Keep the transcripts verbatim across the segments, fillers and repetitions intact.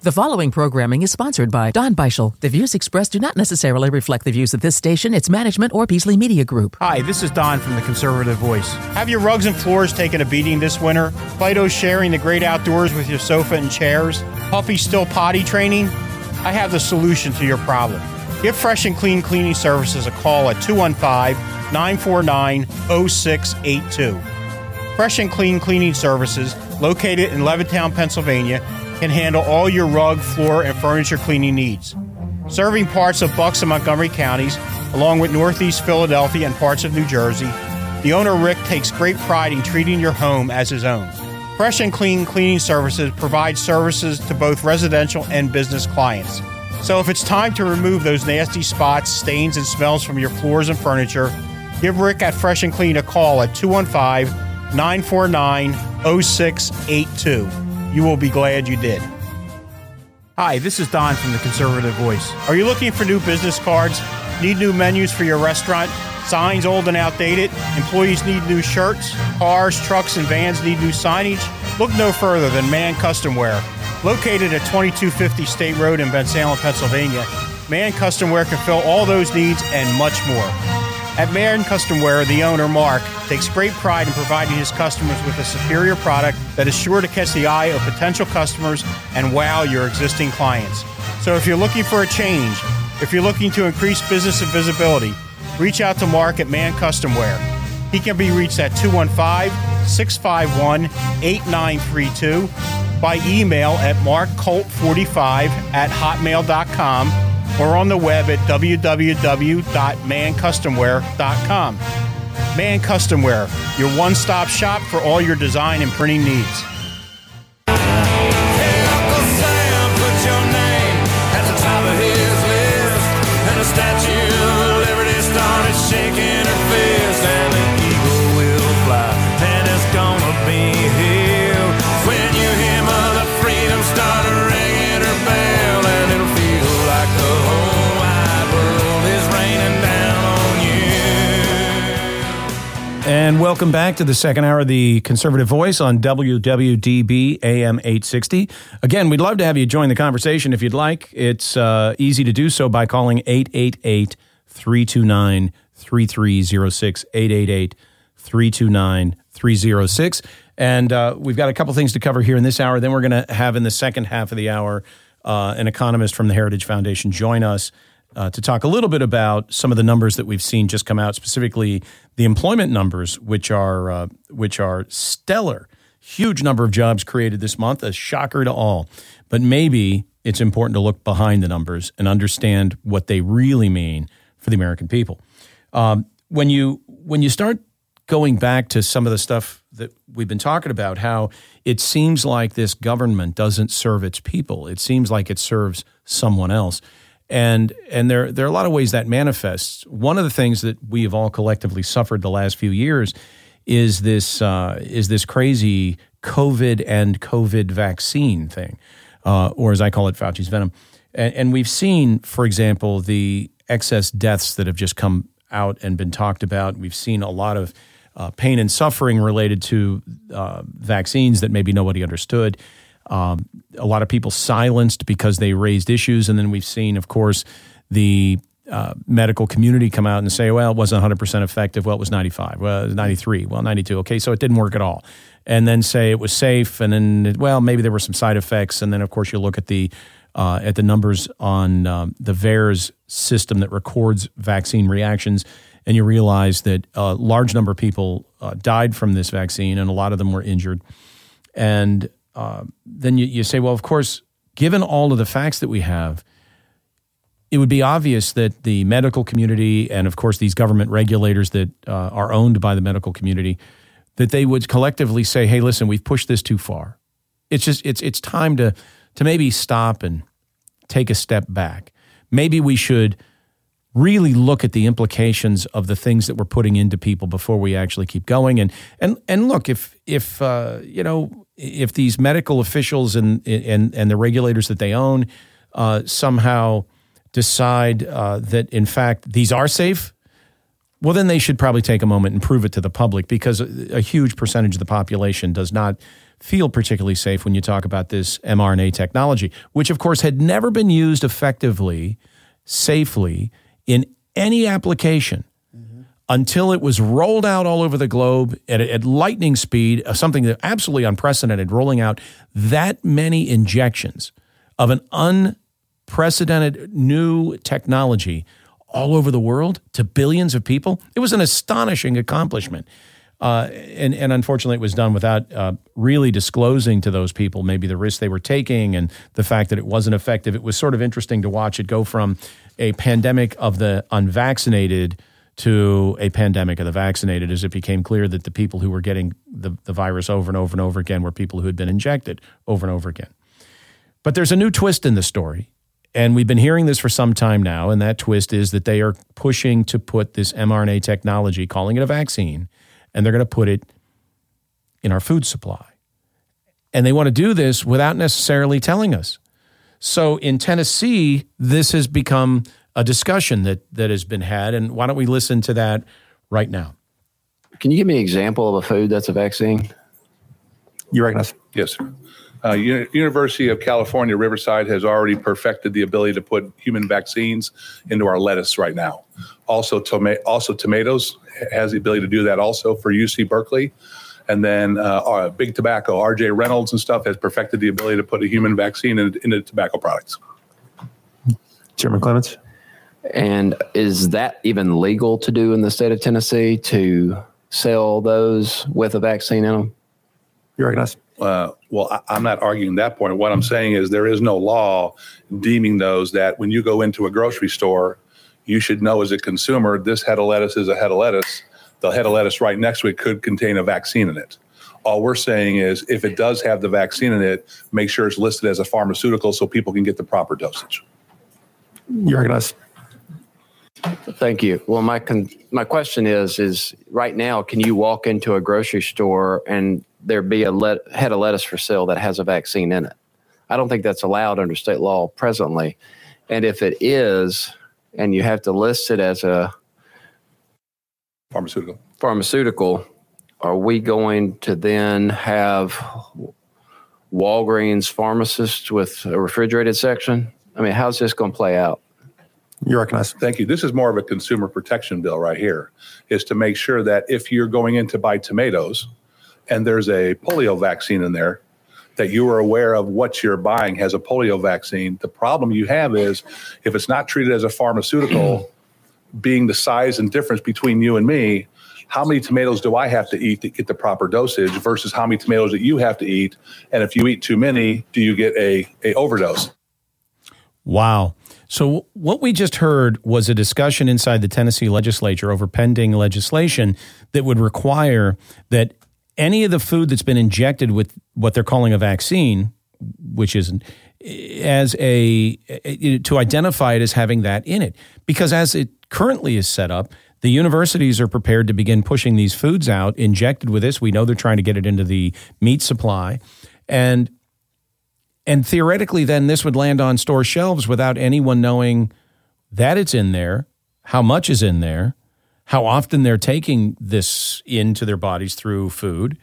The following programming is sponsored by Don Beischel. The views expressed do not necessarily reflect the views of this station, its management, or Beasley Media Group. Hi, this is Don from The Conservative Voice. Have your rugs and floors taken a beating this winter? Fido's sharing the great outdoors with your sofa and chairs? Puffy still potty training? I have the solution to your problem. Give Fresh and Clean Cleaning Services a call at two one five, nine four nine, zero six eight two. Fresh and Clean Cleaning Services, located in Levittown, Pennsylvania, can handle all your rug, floor, and furniture cleaning needs. Serving parts of Bucks and Montgomery counties, along with Northeast Philadelphia and parts of New Jersey, the owner, Rick, takes great pride in treating your home as his own. Fresh and Clean Cleaning Services provide services to both residential and business clients. So if it's time to remove those nasty spots, stains, and smells from your floors and furniture, give Rick at Fresh and Clean a call at two one five, nine four nine, zero six eight two. You will be glad you did. Hi, this is Don from The Conservative Voice. Are you looking for new business cards? Need new menus for your restaurant? Signs old and outdated? Employees need new shirts? Cars, trucks, and vans need new signage? Look no further than Man Custom Wear. Located at twenty-two fifty State Road in Bensalem, Pennsylvania, Man Custom Wear can fill all those needs and much more. At Man Custom Wear, the owner, Mark, takes great pride in providing his customers with a superior product that is sure to catch the eye of potential customers and wow your existing clients. So if you're looking for a change, if you're looking to increase business and visibility, reach out to Mark at Man Custom Wear. He can be reached at two one five, six five one, eight nine three two, by email at mark colt forty-five at hotmail dot com, or on the web at w w w dot man custom wear dot com. Man Custom Wear, your one-stop shop for all your design and printing needs. Hey, Uncle Sam, put your name at the top of his list, and the Statue of Liberty started shaking her fist, and an eagle will fly, and it's gonna be here when you hear Mother Freedom start ringing her bell, and it'll feel like the whole wide world is raining down on you. And welcome back to the second hour of the Conservative Voice on W W D B A M eight sixty. Again, we'd love to have you join the conversation if you'd like. It's uh, easy to do so by calling eight eight eight, three two nine, three three zero six, eight eight eight, three two nine, three zero six. And uh, we've got a couple things to cover here in this hour. Then we're going to have in the second half of the hour uh, an economist from the Heritage Foundation join us Uh, to talk a little bit about some of the numbers that we've seen just come out, specifically the employment numbers, which are uh, which are stellar. Huge number of jobs created this month, a shocker to all. But maybe it's important to look behind the numbers and understand what they really mean for the American people. Um, when you when you start going back to some of the stuff that we've been talking about, how it seems like this government doesn't serve its people. It seems like it serves someone else. And and there there are a lot of ways that manifests. One of the things that we have all collectively suffered the last few years is this uh, is this crazy COVID and COVID vaccine thing, uh, or as I call it, Fauci's venom. And, and we've seen, for example, the excess deaths that have just come out and been talked about. We've seen a lot of uh, pain and suffering related to uh, vaccines that maybe nobody understood. Um, a lot of people silenced because they raised issues. And then we've seen, of course, the uh, medical community come out and say, well, it wasn't one hundred percent effective. Well, it was ninety-five. Well, it was ninety-three. Well, ninety-two. Okay, so it didn't work at all. And then say it was safe. And then, well, maybe there were some side effects. And then, of course, you look at the uh, at the numbers on um, the V A E R S system that records vaccine reactions, and you realize that a large number of people uh, died from this vaccine, and a lot of them were injured. And Uh, then you, you say, well, of course, given all of the facts that we have, it would be obvious that the medical community and, of course, these government regulators that uh, are owned by the medical community, that they would collectively say, hey, listen, we've pushed this too far. It's just it's it's time to to maybe stop and take a step back. Maybe we should really look at the implications of the things that we're putting into people before we actually keep going. And and and look, if if uh, you know. If these medical officials and and and the regulators that they own uh, somehow decide uh, that, in fact, these are safe, well, then they should probably take a moment and prove it to the public, because a, a huge percentage of the population does not feel particularly safe when you talk about this mRNA technology, which of course had never been used effectively, safely in any application mm-hmm. until it was rolled out all over the globe at, at lightning speed, something that absolutely unprecedented, rolling out that many injections of an unprecedented new technology all over the world to billions of people. It was an astonishing accomplishment. Uh, and, and unfortunately, it was done without uh, really disclosing to those people maybe the risks they were taking and the fact that it wasn't effective. It was sort of interesting to watch it go from a pandemic of the unvaccinated to a pandemic of the vaccinated, as it became clear that the people who were getting the, the virus over and over and over again were people who had been injected over and over again. But there's a new twist in the story, and we've been hearing this for some time now, and that twist is that they are pushing to put this mRNA technology, calling it a vaccine, and they're going to put it in our food supply. And they want to do this without necessarily telling us. So in Tennessee, this has become a discussion that, that has been had, and why don't we listen to that right now? Can you give me an example of a food that's a vaccine? You recognize? Yes, sir. Uh, U- University of California, Riverside has already perfected the ability to put human vaccines into our lettuce right now. Also, toma- also tomatoes has the ability to do that also for U C Berkeley. And then uh, our Big Tobacco, R J Reynolds and stuff has perfected the ability to put a human vaccine in, into tobacco products. Chairman Clements? And is that even legal to do in the state of Tennessee, to sell those with a vaccine in them? You recognize? Uh, well, I, I'm not arguing that point. What I'm saying is there is no law deeming those that when you go into a grocery store, you should know as a consumer, this head of lettuce is a head of lettuce. The head of lettuce right next to it could contain a vaccine in it. All we're saying is if it does have the vaccine in it, make sure it's listed as a pharmaceutical so people can get the proper dosage. You recognize? Thank you. Well, my con- my question is, is right now, can you walk into a grocery store and there be a let- head of lettuce for sale that has a vaccine in it? I don't think that's allowed under state law presently. And if it is, and you have to list it as a Pharmaceutical. pharmaceutical, are we going to then have Walgreens pharmacists with a refrigerated section? I mean, how's this going to play out? You recognize? Thank you. This is more of a consumer protection bill right here, is to make sure that if you're going in to buy tomatoes and there's a polio vaccine in there, that you are aware of what you're buying has a polio vaccine. The problem you have is if it's not treated as a pharmaceutical, being the size and difference between you and me, how many tomatoes do I have to eat to get the proper dosage versus how many tomatoes that you have to eat? And if you eat too many, do you get a, a overdose? Wow. So what we just heard was a discussion inside the Tennessee legislature over pending legislation that would require that any of the food that's been injected with what they're calling a vaccine, which isn't, as a, to identify it as having that in it. Because as it currently is set up, the universities are prepared to begin pushing these foods out injected with this. We know they're trying to get it into the meat supply. And And theoretically, then this would land on store shelves without anyone knowing that it's in there, how much is in there, how often they're taking this into their bodies through food.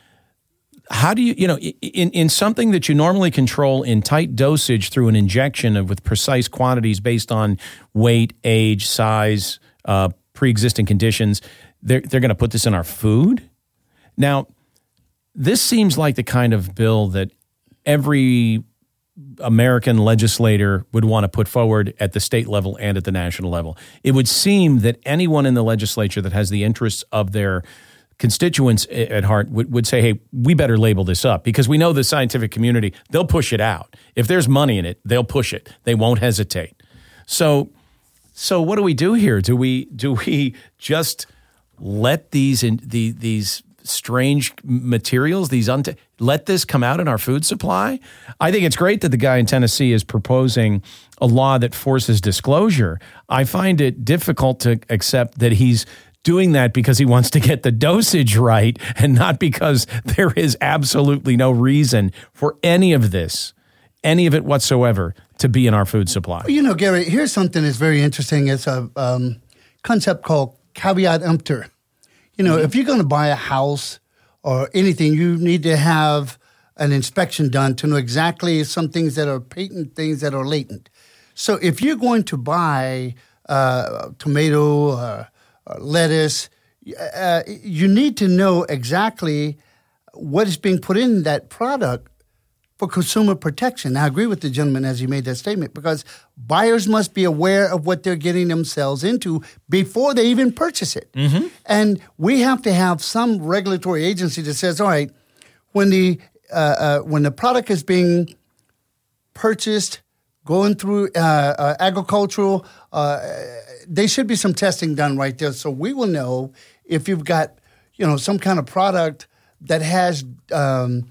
How do you, you know, in, in something that you normally control in tight dosage through an injection of with precise quantities based on weight, age, size, uh, pre-existing conditions, they're, they're going to put this in our food? Now, this seems like the kind of bill that every American legislator would want to put forward at the state level and at the national level. It would seem that anyone in the legislature that has the interests of their constituents at heart would, would say, hey, we better label this up because we know the scientific community, they'll push it out. If there's money in it, they'll push it. They won't hesitate. So so what do we do here? Do we do we just let these in, the, these strange materials, these unt- let this come out in our food supply? I think it's great that the guy in Tennessee is proposing a law that forces disclosure. I find it difficult to accept that he's doing that because he wants to get the dosage right and not because there is absolutely no reason for any of this, any of it whatsoever, to be in our food supply. Well, you know, Gary, here's something that's very interesting. It's a um, concept called caveat emptor. You know, mm-hmm. if you're going to buy a house or anything, you need to have an inspection done to know exactly some things that are patent, things that are latent. So if you're going to buy uh, tomato, uh, uh, lettuce, uh, you need to know exactly what is being put in that product for consumer protection. Now, I agree with the gentleman as he made that statement, because buyers must be aware of what they're getting themselves into before they even purchase it. Mm-hmm. And we have to have some regulatory agency that says, all right, when the uh, uh, when the product is being purchased, going through uh, uh, agricultural, uh, there should be some testing done right there, so we will know if you've got, you know, some kind of product that has um,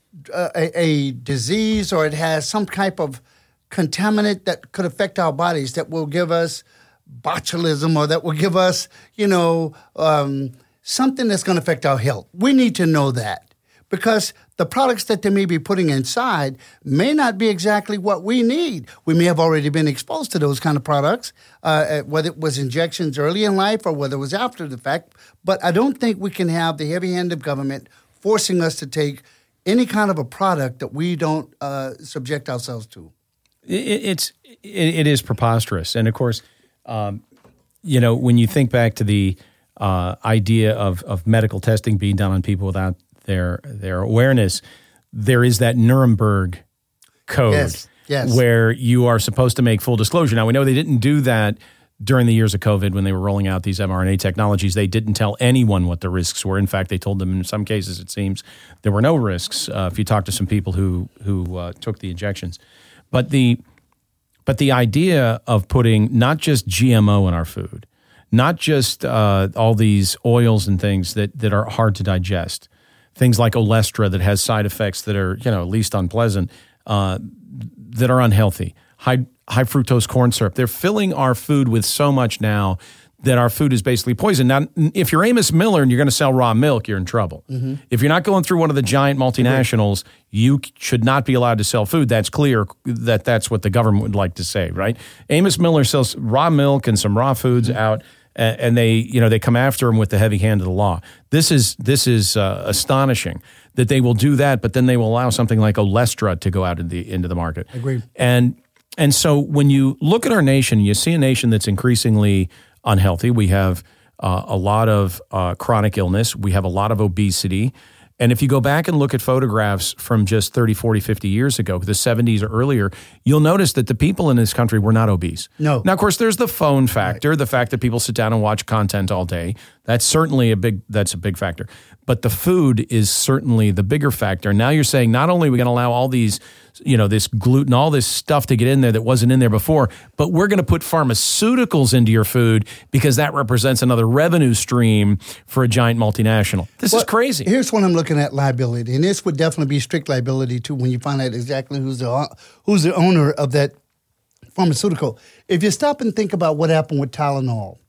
a, a disease, or it has some type of contaminant that could affect our bodies, that will give us botulism, or that will give us, you know, um, something that's going to affect our health. We need to know that, because the products that they may be putting inside may not be exactly what we need. We may have already been exposed to those kind of products, uh, whether it was injections early in life or whether it was after the fact. But I don't think we can have the heavy hand of government forcing us to take any kind of a product that we don't uh, subject ourselves to. It, it's it, it is preposterous, and of course, um, you know, when you think back to the uh, idea of of medical testing being done on people without their their awareness, there is that Nuremberg Code, yes, yes. where you are supposed to make full disclosure. Now, we know they didn't do that during the years of COVID when they were rolling out these mRNA technologies. They didn't tell anyone what the risks were. In fact, they told them in some cases, it seems, there were no risks uh, if you talk to some people who who uh, took the injections. But the but the idea of putting not just G M O in our food, not just uh, all these oils and things that, that are hard to digest, things like Olestra that has side effects that are, you know, at least unpleasant, uh, that are unhealthy, high high fructose corn syrup. They're filling our food with so much now that our food is basically poison. Now, if you're Amos Miller and you're going to sell raw milk, you're in trouble. Mm-hmm. If you're not going through one of the giant multinationals, you should not be allowed to sell food. That's clear that that's what the government would like to say, right? Amos Miller sells raw milk and some raw foods mm-hmm. out, and they, you know, they come after him with the heavy hand of the law. This is this is uh, astonishing that they will do that, but then they will allow something like Olestra to go out in the, into the market. Agreed. And and so when you look at our nation, you see a nation that's increasingly unhealthy. We have uh, a lot of uh, chronic illness. We have a lot of obesity. And if you go back and look at photographs from just thirty, forty, fifty years ago, the seventies or earlier, you'll notice that the people in this country were not obese. No. Now, of course, there's the phone factor, right. The fact that people sit down and watch content all day. That's certainly a big, that's a big factor. But the food is certainly the bigger factor. Now you're saying not only are we going to allow all these, you know, this gluten, all this stuff to get in there that wasn't in there before, but we're going to put pharmaceuticals into your food because that represents another revenue stream for a giant multinational. This well, is crazy. Here's what I'm looking at: liability. And this would definitely be strict liability too when you find out exactly who's the who's the owner of that pharmaceutical. If you stop and think about what happened with Tylenol,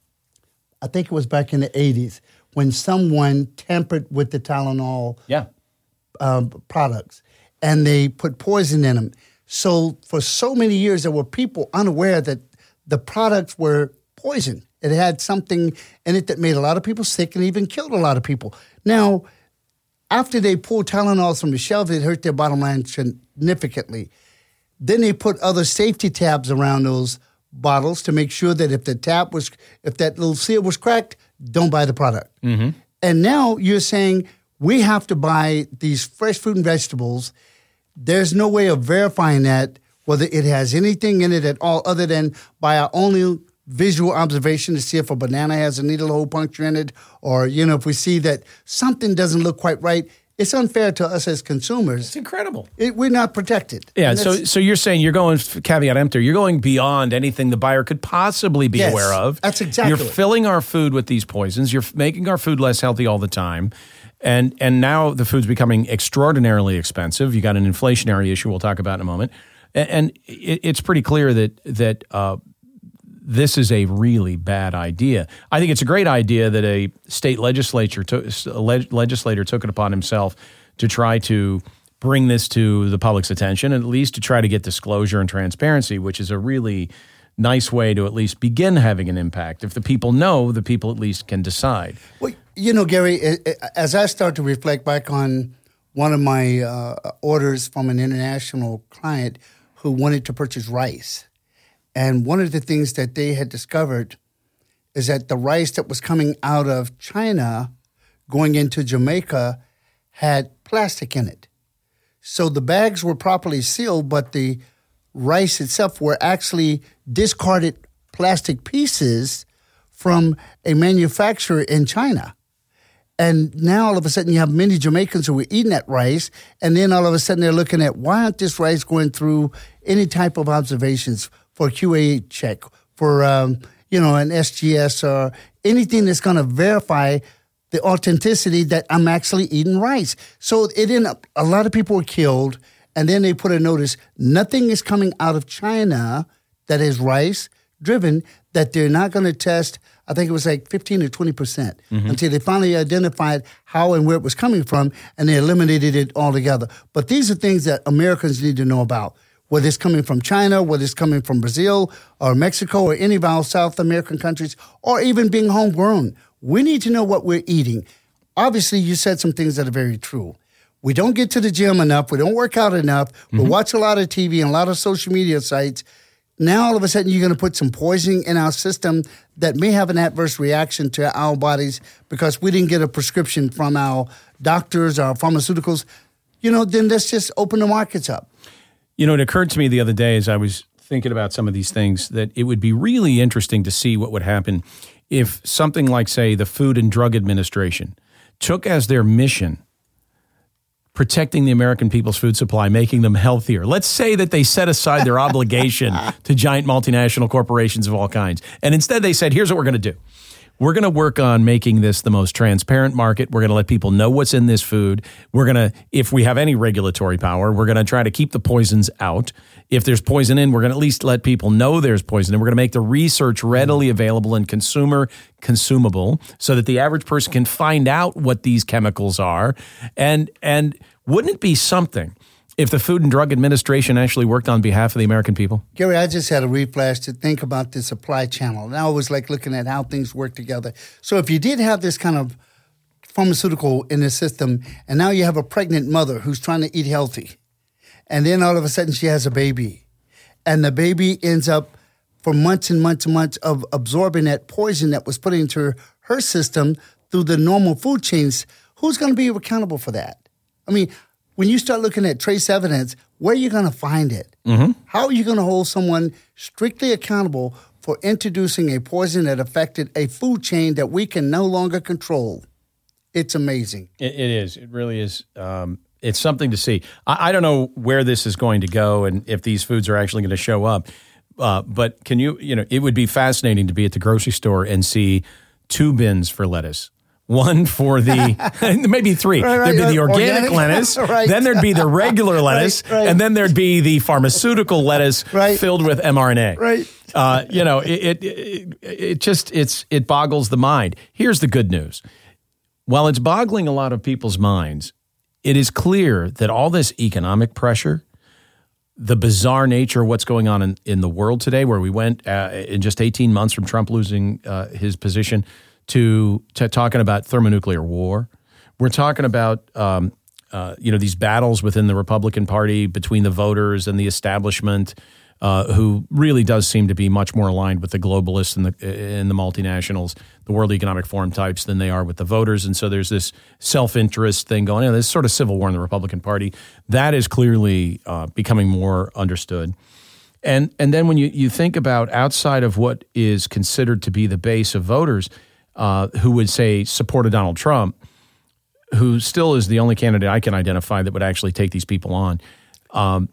I think it was back in the eighties when someone tampered with the Tylenol yeah. um, products and they put poison in them. So for so many years, there were people unaware that the products were poison. It had something in it that made a lot of people sick and even killed a lot of people. Now, after they pulled Tylenol from the shelf, it hurt their bottom line significantly. Then they put other safety tabs around those bottles to make sure that if the tab was, if that little seal was cracked, don't buy the product. Mm-hmm. And now you're saying we have to buy these fresh fruit and vegetables. There's no way of verifying that, whether it has anything in it at all other than by our only visual observation to see if a banana has a needle hole puncture in it, or, you know, if we see that something doesn't look quite right. It's unfair to us as consumers. It's incredible. It, we're not protected. Yeah, so so you're saying you're going, caveat emptor, you're going beyond anything the buyer could possibly be yes, aware of. That's exactly You're filling our food with these poisons. You're making our food less healthy all the time. And and now the food's becoming extraordinarily expensive. You got an inflationary issue we'll talk about in a moment. And, and it, it's pretty clear that that uh, this is a really bad idea. I think it's a great idea that a state legislature took, a leg, legislator took it upon himself to try to bring this to the public's attention, at least to try to get disclosure and transparency, which is a really nice way to at least begin having an impact. If the people know, the people at least can decide. Well, you know, Gary, as I start to reflect back on one of my uh, orders from an international client who wanted to purchase rice. And one of the things that they had discovered is that the rice that was coming out of China going into Jamaica had plastic in it. So the bags were properly sealed, but the rice itself were actually discarded plastic pieces from a manufacturer in China. And now all of a sudden you have many Jamaicans who were eating that rice, and then all of a sudden they're looking at, why aren't this rice going through any type of observations for Q A check, for um, you know, an S G S or anything that's going to verify the authenticity that I'm actually eating rice. So it ended up, a lot of people were killed, and then they put a notice, nothing is coming out of China that is rice driven, that they're not going to test. I think it was like fifteen or twenty percent mm-hmm. until they finally identified how and where it was coming from, and they eliminated it altogether. But these are things that Americans need to know about, whether it's coming from China, whether it's coming from Brazil or Mexico or any of our South American countries, or even being homegrown. We need to know what we're eating. Obviously, you said some things that are very true. We don't get to the gym enough. We don't work out enough. Mm-hmm. We watch a lot of T V and a lot of social media sites. Now, all of a sudden, you're going to put some poison in our system that may have an adverse reaction to our bodies because we didn't get a prescription from our doctors or pharmaceuticals. You know, then let's just open the markets up. You know, it occurred to me the other day as I was thinking about some of these things that it would be really interesting to see what would happen if something like, say, the Food and Drug Administration took as their mission protecting the American people's food supply, making them healthier. Let's say that they set aside their obligation to giant multinational corporations of all kinds. And instead they said, here's what we're going to do. We're going to work on making this the most transparent market. We're going to let people know what's in this food. We're going to, if we have any regulatory power, we're going to try to keep the poisons out. If there's poison in, we're going to at least let people know there's poison in. We're going to make the research readily available and consumer consumable so that the average person can find out what these chemicals are. And, and wouldn't it be something if the Food and Drug Administration actually worked on behalf of the American people? Gary, I just had a reflash to think about the supply channel. And I always like looking at how things work together. So if you did have this kind of pharmaceutical in the system, and now you have a pregnant mother who's trying to eat healthy, and then all of a sudden she has a baby, and the baby ends up for months and months and months of absorbing that poison that was put into her, her system through the normal food chains, who's going to be accountable for that? I mean, when you start looking at trace evidence, where are you going to find it? Mm-hmm. How are you going to hold someone strictly accountable for introducing a poison that affected a food chain that we can no longer control? It's amazing. It, it is. It really is. Um, it's something to see. I, I don't know where this is going to go and if these foods are actually going to show up. Uh, but can you, you know, it would be fascinating to be at the grocery store and see two bins for lettuce. One for the, maybe three. Right, right, there'd be the organic, organic lettuce, right. Then there'd be the regular lettuce, right, right. and then there'd be the pharmaceutical lettuce right. filled with mRNA. Right. Uh, you know, it, it it it just it's it boggles the mind. Here's the good news: while it's boggling a lot of people's minds, it is clear that all this economic pressure, the bizarre nature of what's going on in, in the world today, where we went uh, in just eighteen months from Trump losing uh, his position. To, to talking about thermonuclear war. We're talking about, um, uh, you know, these battles within the Republican Party between the voters and the establishment, uh, who really does seem to be much more aligned with the globalists and the, and the multinationals, the World Economic Forum types, than they are with the voters. And so there's this self-interest thing going on. This sort of civil war in the Republican Party. That is clearly uh, becoming more understood. And, and then when you, you think about outside of what is considered to be the base of voters, Uh, who would say supported Donald Trump, who still is the only candidate I can identify that would actually take these people on. Um,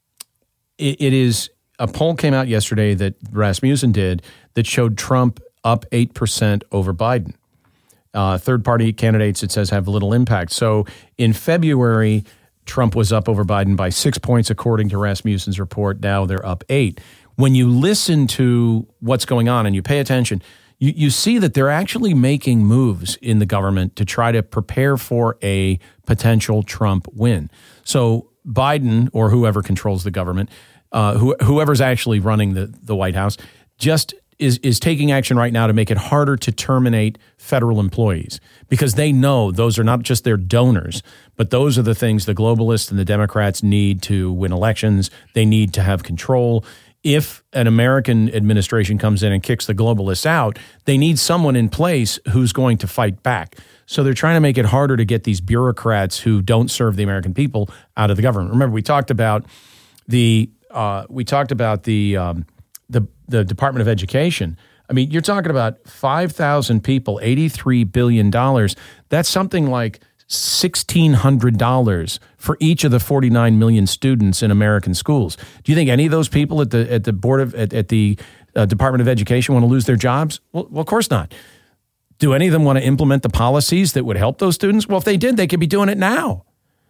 it, it is a poll came out yesterday that Rasmussen did that showed Trump up eight percent over Biden. Uh, third-party candidates, it says, have little impact. So in February, Trump was up over Biden by six points, according to Rasmussen's report. Now they're up eight. When you listen to what's going on and you pay attention, You, you see that they're actually making moves in the government to try to prepare for a potential Trump win. So Biden, or whoever controls the government, uh, who, whoever's actually running the, the White House, just is is taking action right now to make it harder to terminate federal employees because they know those are not just their donors, but those are the things the globalists and the Democrats need to win elections. They need to have control. If an American administration comes in and kicks the globalists out, they need someone in place who's going to fight back. So they're trying to make it harder to get these bureaucrats who don't serve the American people out of the government. Remember, we talked about the uh, we talked about the um, the the Department of Education. I mean, you're talking about five thousand people, eighty-three billion dollars. That's something like sixteen hundred dollars for each of the forty-nine million students in American schools. Do you think any of those people at the at the board of at, at the uh, Department of Education want to lose their jobs? Well, well, of course not. Do any of them want to implement the policies that would help those students? Well, if they did, they could be doing it now.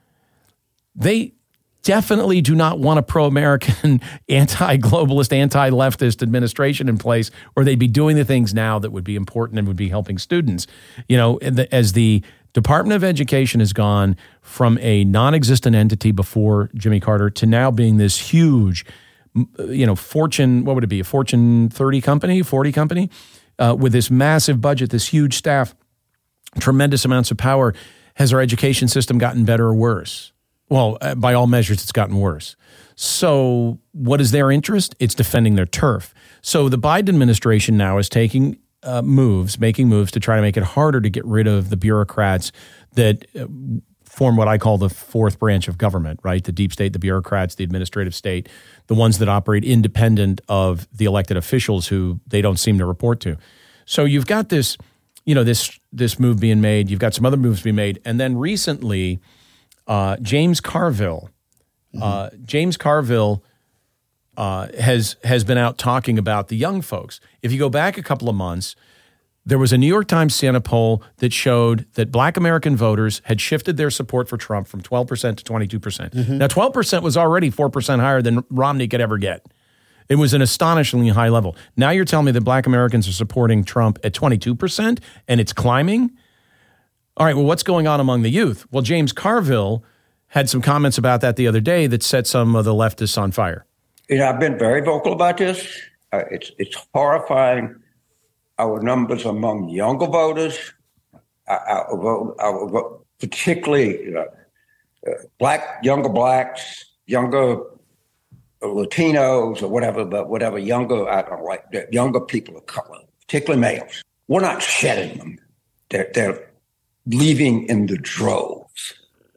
They definitely do not want a pro-American, anti-globalist, anti-leftist administration in place, or they'd be doing the things now that would be important and would be helping students. You know, as the Department of Education has gone from a non-existent entity before Jimmy Carter to now being this huge, you know, Fortune, what would it be, a Fortune thirty company, forty company, uh, with this massive budget, this huge staff, tremendous amounts of power. Has our education system gotten better or worse? Well, by all measures, it's gotten worse. So what is their interest? It's defending their turf. So the Biden administration now is taking uh, moves, making moves to try to make it harder to get rid of the bureaucrats that uh, form what I call the fourth branch of government, right? The deep state, the bureaucrats, the administrative state, the ones that operate independent of the elected officials who they don't seem to report to. So you've got this, you know, this this move being made. You've got some other moves being made. And then recently, uh, James Carville, mm-hmm. uh, James Carville uh, has has been out talking about the young folks. If you go back a couple of months, there was a New York Times Siena poll that showed that black American voters had shifted their support for Trump from twelve percent to twenty-two percent. Mm-hmm. Now, twelve percent was already four percent higher than Romney could ever get. It was an astonishingly high level. Now you're telling me that black Americans are supporting Trump at twenty-two percent and it's climbing? All right, well, what's going on among the youth? Well, James Carville had some comments about that the other day that set some of the leftists on fire. You know, I've been very vocal about this. Uh, it's it's horrifying. Our numbers among younger voters, our, our, our, our, particularly you know, uh, black, younger blacks, younger Latinos or whatever, but whatever younger, I don't like younger people of color, particularly males. We're not shedding them. They're, they're leaving in the droves.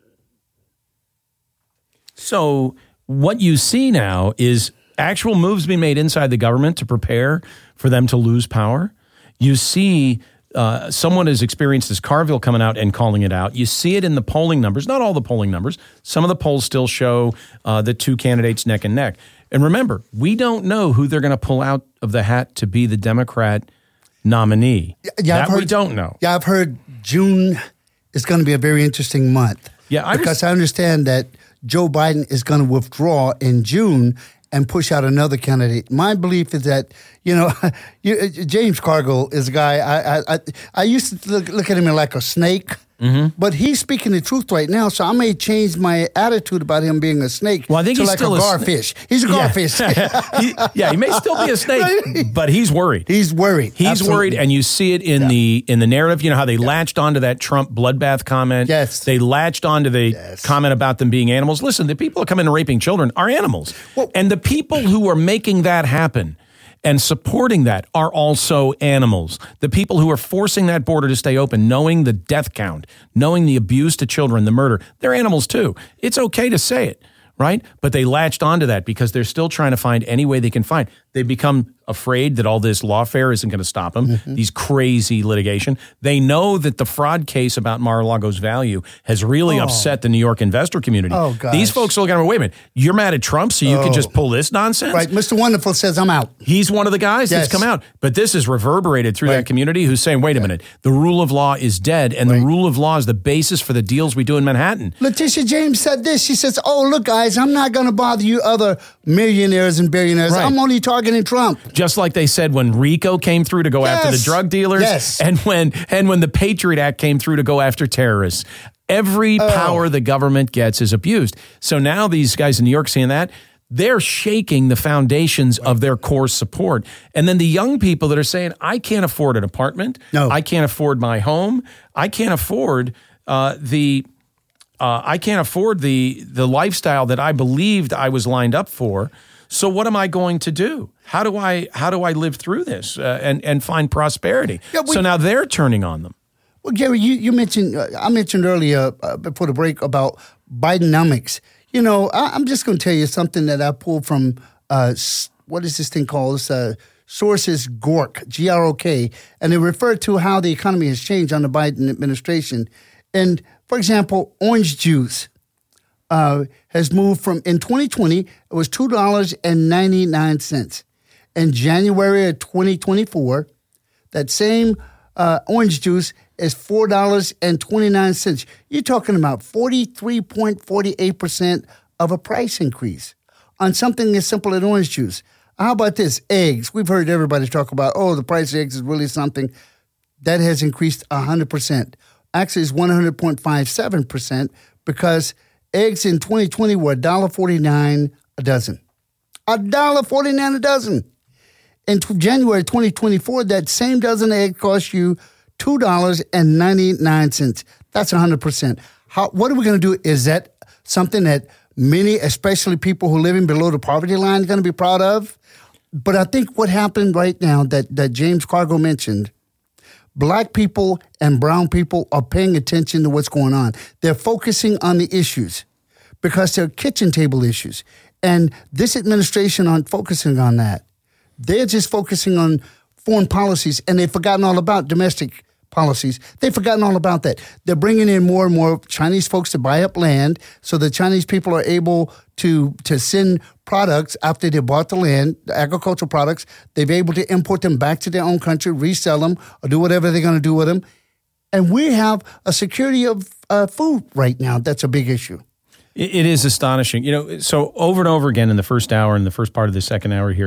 So what you see now is actual moves being made inside the government to prepare for them to lose power. You see uh, someone has experienced this, Carville coming out and calling it out. You see it in the polling numbers, not all the polling numbers. Some of the polls still show uh, the two candidates neck and neck. And remember, we don't know who they're going to pull out of the hat to be the Democrat nominee. Yeah, that I've heard, we don't know. Yeah, I've heard June is going to be a very interesting month. Yeah, I because just, I understand that Joe Biden is going to withdraw in June and push out another candidate. My belief is that, you know, you, James Carville is a guy, I I, I, I used to look, look at him like a snake, mm-hmm. but he's speaking the truth right now, so I may change my attitude about him being a snake well, I think to he's like still a a garfish. Sn- he's a garfish. Yeah. he, yeah, he may still be a snake, but he's worried. He's worried. He's Absolutely. worried, and you see it in yeah. the in the narrative. You know how they yeah. latched onto that Trump bloodbath comment? Yes. They latched onto the yes. comment about them being animals. Listen, the people who come in and raping children are animals. Well, and the people who are making that happen and supporting that are also animals. The people who are forcing that border to stay open, knowing the death count, knowing the abuse to children, the murder, they're animals too. It's okay to say it, right? But they latched onto that because they're still trying to find any way they can find. They've become afraid that all this lawfare isn't going to stop them, mm-hmm. these crazy litigation. They know that the fraud case about Mar-a-Lago's value has really oh. upset the New York investor community. Oh, gosh. These folks look at them, wait a minute, you're mad at Trump, so you oh. can just pull this nonsense? Right, Mister Wonderful says I'm out. He's one of the guys yes. that's come out. But this is reverberated through right. that community who's saying, wait a minute, the rule of law is dead, and right. the rule of law is the basis for the deals we do in Manhattan. Letitia James said this. She says, oh, look, guys, I'm not going to bother you other millionaires and billionaires. Right. I'm only targeting Trump. Just like they said when RICO came through to go yes. after the drug dealers, yes. and when and when the Patriot Act came through to go after terrorists. Every oh. power the government gets is abused. So now these guys in New York seeing that, they're shaking the foundations of their core support. And then the young people that are saying, I can't afford an apartment. No. I can't afford my home. I can't afford uh, the uh, I can't afford the the lifestyle that I believed I was lined up for. So what am I going to do? How do I how do I live through this uh, and and find prosperity? Yeah, we, so now they're turning on them. Well, Gary, you you mentioned uh, I mentioned earlier uh, before the break about Bidenomics. You know, I, I'm just going to tell you something that I pulled from uh, what is this thing called? It's, uh, Sources Gork, G R O K, and it referred to how the economy has changed under the Biden administration. And for example, orange juice uh, has moved from in twenty twenty it was two dollars and ninety nine cents. In January of twenty twenty four, that same uh, orange juice is four dollars and twenty nine cents. You're talking about forty three point forty eight percent of a price increase on something as simple as orange juice. How about this? Eggs. We've heard everybody talk about, oh, the price of eggs is really something. That has increased one hundred percent. Actually, it's one hundred point five seven percent because eggs in twenty twenty were one dollar forty-nine a dozen. one dollar forty-nine a dozen. In t- January twenty twenty-four, that same dozen of eggs cost you two dollars and ninety-nine cents. That's one hundred percent. How, what are we going to do? Is that something that many, especially people who are living below the poverty line, are going to be proud of? But I think what happened right now that, that James Cargo mentioned, black people and brown people are paying attention to what's going on. They're focusing on the issues because they're kitchen table issues. And this administration aren't focusing on that. They're just focusing on foreign policies, and they've forgotten all about domestic policies. They've forgotten all about that. They're bringing in more and more Chinese folks to buy up land so the Chinese people are able to, to send products after they bought the land, the agricultural products. They're able to import them back to their own country, resell them, or do whatever they're going to do with them. And we have a security of uh, food right now. That's a big issue. It is astonishing. You know, so over and over again in the first hour and the first part of the second hour here,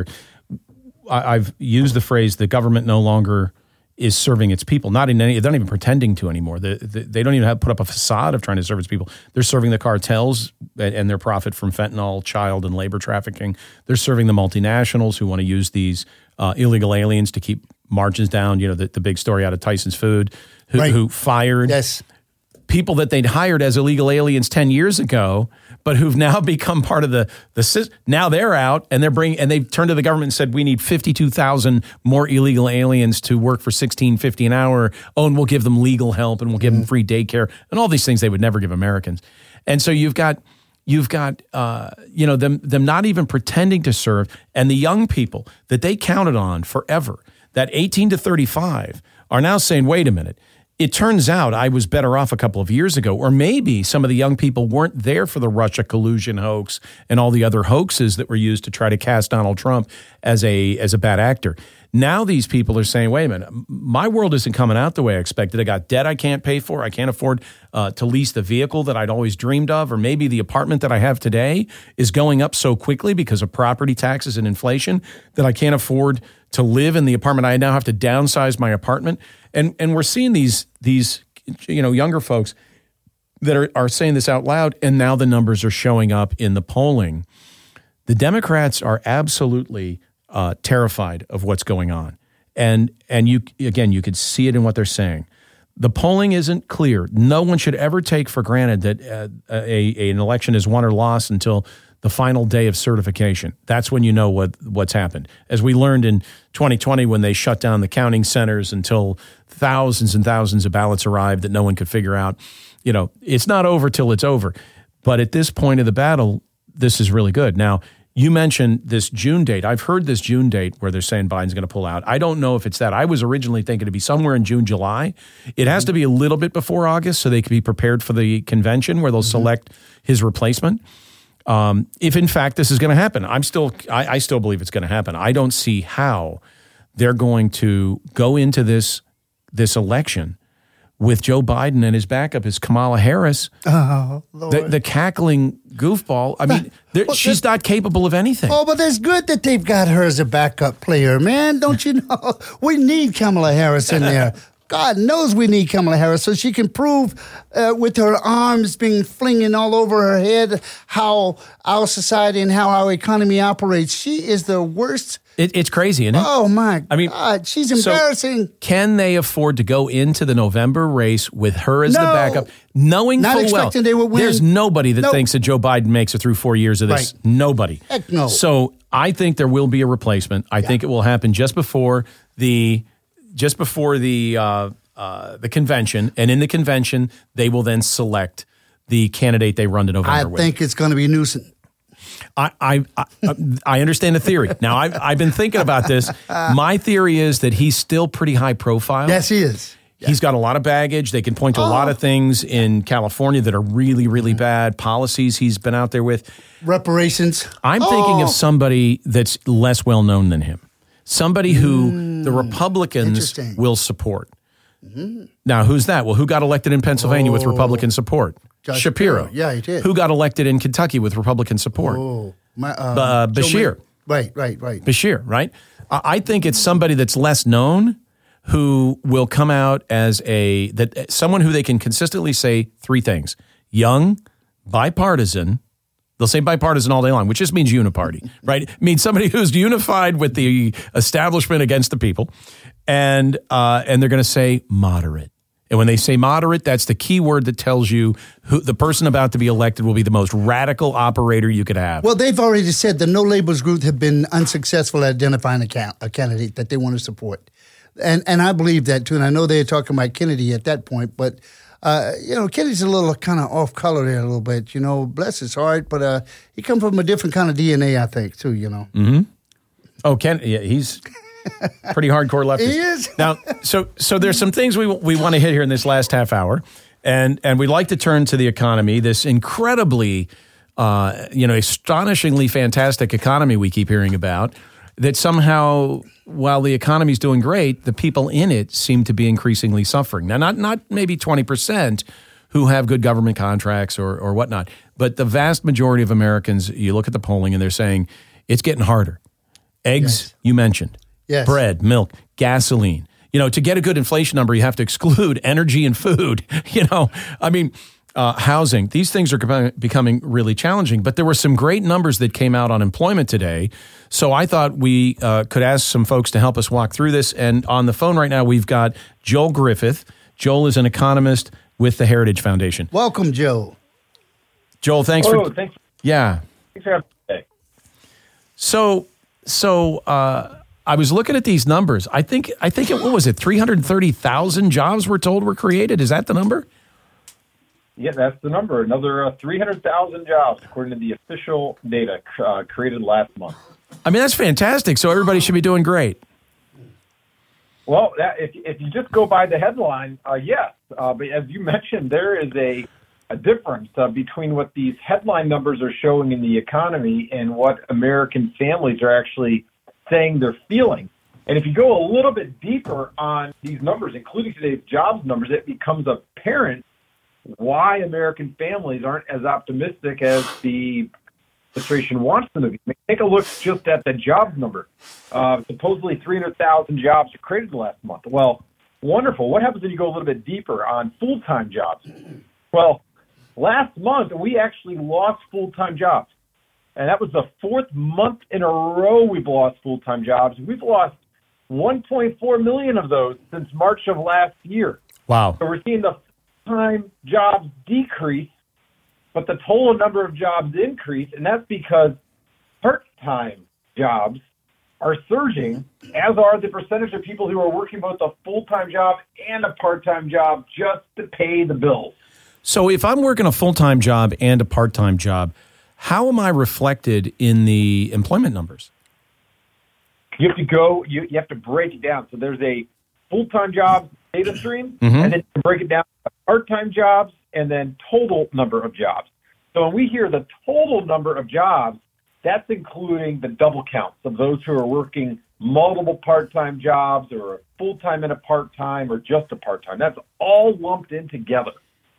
I've used the phrase the government no longer is serving its people. Not in any, they're not even pretending to anymore. They, they, they don't even have put up a facade of trying to serve its people. They're serving the cartels and, and their profit from fentanyl, child and labor trafficking. They're serving the multinationals who want to use these uh, illegal aliens to keep margins down. You know, the, the big story out of Tyson's Food, who, right. who fired yes. people that they'd hired as illegal aliens ten years ago, but who've now become part of the the system. Now they're out and they're bringing and they've turned to the government and said we need fifty-two thousand more illegal aliens to work for sixteen fifty an hour. Oh, and we'll give them legal help and we'll give mm-hmm. them free daycare and all these things they would never give Americans. And so you've got you've got uh, you know them them not even pretending to serve, and the young people that they counted on forever, that eighteen to thirty-five, are now saying, wait a minute. It turns out I was better off a couple of years ago, or maybe some of the young people weren't there for the Russia collusion hoax and all the other hoaxes that were used to try to cast Donald Trump as a as a bad actor. Now these people are saying, wait a minute, my world isn't coming out the way I expected. I got debt I can't pay for. I can't afford uh, to lease the vehicle that I'd always dreamed of, or maybe the apartment that I have today is going up so quickly because of property taxes and inflation that I can't afford to live in the apartment. I now have to downsize my apartment. And and we're seeing these these you know younger folks that are, are saying this out loud, and now the numbers are showing up in the polling. The Democrats are absolutely uh, terrified of what's going on, and and you again you could see it in what they're saying. The polling isn't clear. No one should ever take for granted that uh, a, a an election is won or lost until the final day of certification. That's when you know what what's happened. As we learned in twenty twenty when they shut down the counting centers until thousands and thousands of ballots arrived that no one could figure out. You know, it's not over till it's over. But at this point of the battle, this is really good. Now, you mentioned this June date. I've heard this June date where they're saying Biden's going to pull out. I don't know if it's that. I was originally thinking it'd be somewhere in June, July. It has to be a little bit before August so they can be prepared for the convention where they'll mm-hmm. select his replacement. Um, if in fact this is going to happen, I'm still, I, I still believe it's going to happen. I don't see how they're going to go into this this election with Joe Biden and his backup is Kamala Harris, oh, Lord. The, the cackling goofball. I mean, well, she's not capable of anything. Oh, but it's good that they've got her as a backup player, man. Don't you know? We need Kamala Harris in there. God knows we need Kamala Harris so she can prove uh, with her arms being flinging all over her head how our society and how our economy operates. She is the worst. It, it's crazy, isn't it? Oh, my I mean, God. She's embarrassing. So can they afford to go into the November race with her as No. the backup, knowing Not full expecting well they would win. there's nobody that Nope. thinks that Joe Biden makes it through four years of this? Right. Nobody. Heck no. So I think there will be a replacement. I think it will happen just before the just before the uh, uh, the convention, and in the convention they will then select the candidate they run to November I with. think it's going to be Newsom. I, I I I understand the theory. Now I've I've been thinking about this. My theory is that he's still pretty high profile. Yes, he is. He's got a lot of baggage. They can point to a lot of things in California that are really, really bad policies he's been out there with. Reparations. I'm thinking Oh. of somebody that's less well known than him. Somebody who the Republicans Interesting. will support. Now, who's that? Well, who got elected in Pennsylvania with Republican support? Josh Shapiro. Shapiro. Yeah, he did. Who got elected in Kentucky with Republican support? Oh, my, uh, Uh, Joe Bashir. Ma- Right, right, right. Bashir, right? I I think it's somebody that's less known who will come out as a that someone who they can consistently say three things: young, bipartisan. They'll say bipartisan all day long, which just means uniparty, right? It means somebody who's unified with the establishment against the people, and uh, and they're going to say moderate. And when they say moderate, that's the key word that tells you who the person about to be elected will be the most radical operator you could have. Well, they've already said the No Labels group have been unsuccessful at identifying a, ca- a candidate that they want to support. And and I believe that, too. And I know they're talking about Kennedy at that point. But, uh, you know, Kennedy's a little kind of off color there a little bit. You know, bless his heart. But uh, he comes from a different kind of D N A, I think, too, you know. Mm-hmm. Oh, Ken, yeah, he's pretty hardcore leftist. He is. Now, so so there's some things we we want to hit here in this last half hour, and and we'd like to turn to the economy. This incredibly, uh, you know, astonishingly fantastic economy we keep hearing about. That somehow, while the economy's doing great, the people in it seem to be increasingly suffering. Now, not not maybe twenty percent who have good government contracts or or whatnot, but the vast majority of Americans. You look at the polling, and they're saying it's getting harder. Eggs, Yes. you mentioned. Yes. Bread, milk, gasoline. You know, to get a good inflation number, you have to exclude energy and food. You know, I mean, uh, housing. These things are becoming- becoming really challenging. But there were some great numbers that came out on employment today. So I thought we uh, could ask some folks to help us walk through this. And on the phone right now, we've got Joel Griffith. Joel is an economist with the Heritage Foundation. Welcome, Joe. Joel, thanks Oh, for thanks. yeah. Thanks for having me today. So, so uh, I was looking at these numbers. I think, I think it, what was it? three hundred thirty thousand jobs we're told were created. Is that the number? Yeah, that's the number. Another uh, three hundred thousand jobs, according to the official data uh, created last month. I mean, that's fantastic. So everybody should be doing great. Well, that, if if you just go by the headline, uh, yes. Uh, but as you mentioned, there is a a difference uh, between what these headline numbers are showing in the economy and what American families are actually saying they're feeling. And if you go a little bit deeper on these numbers, including today's jobs numbers, it becomes apparent why American families aren't as optimistic as the administration wants them to be. Take a look just at the jobs number. Uh, supposedly three hundred thousand jobs are created last month. Well, wonderful. What happens when you go a little bit deeper on full-time jobs? Well, last month, we actually lost full-time jobs. And that was the fourth month in a row we've lost full-time jobs. We've lost one point four million of those since March of last year. Wow. So we're seeing the full-time jobs decrease, but the total number of jobs increase, and that's because part-time jobs are surging, as are the percentage of people who are working both a full-time job and a part-time job just to pay the bills. So if I'm working a full-time job and a part-time job, how am I reflected in the employment numbers? You have to go, you, you have to break it down. So there's a full-time job data stream, Mhm. and then you break it down to part-time jobs and then total number of jobs. So when we hear the total number of jobs, that's including the double counts of those who are working multiple part-time jobs or a full-time and a part-time or just a part-time. That's all lumped in together.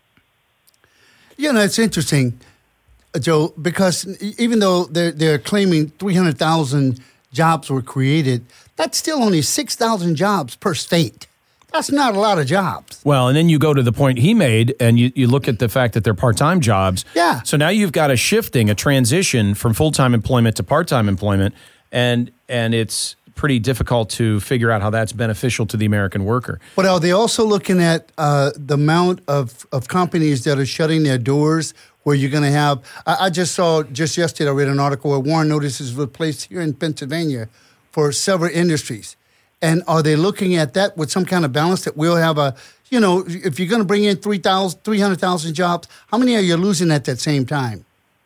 You know, it's interesting, Joe, because even though they're, they're claiming three hundred thousand jobs were created, that's still only six thousand jobs per state. That's not a lot of jobs. Well, and then you go to the point he made, and you, you look at the fact that they're part-time jobs. Yeah. So now you've got a shifting, a transition from full-time employment to part-time employment, and and it's pretty difficult to figure out how that's beneficial to the American worker. But are they also looking at uh, the amount of, of companies that are shutting their doors where you're going to have, I, I just saw, just yesterday I read an article where warrant notices were placed here in Pennsylvania for several industries. And are they looking at that with some kind of balance that we'll have a, you know, if you're going to bring in three hundred thousand jobs, how many are you losing at that same time?